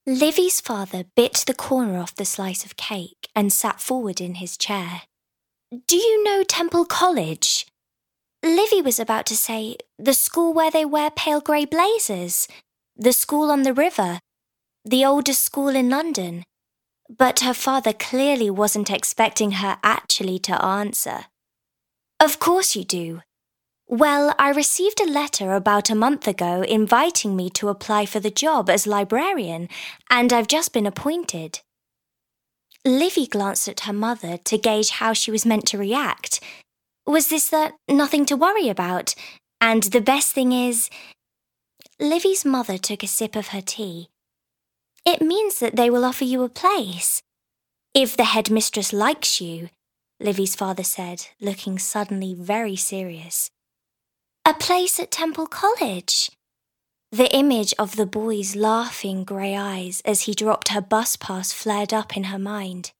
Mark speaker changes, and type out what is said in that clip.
Speaker 1: Livy's father bit the corner off the slice of cake and sat forward in his chair. Do you know Temple College? Livy was about to say, the school where they wear pale grey blazers, the school on the river, the oldest school in London. But her father clearly wasn't expecting her actually to answer. Of course you do. Well, I received a letter about a month ago inviting me to apply for the job as librarian, and I've just been appointed. Livy glanced at her mother to gauge how she was meant to react. Was this that nothing to worry about? And the best thing is... Livy's mother took a sip of her tea. It means that they will offer you a place. If the headmistress likes you, Livy's father said, looking suddenly very serious. A place at Temple College. The image of the boy's laughing grey eyes as he dropped her bus pass flared up in her mind.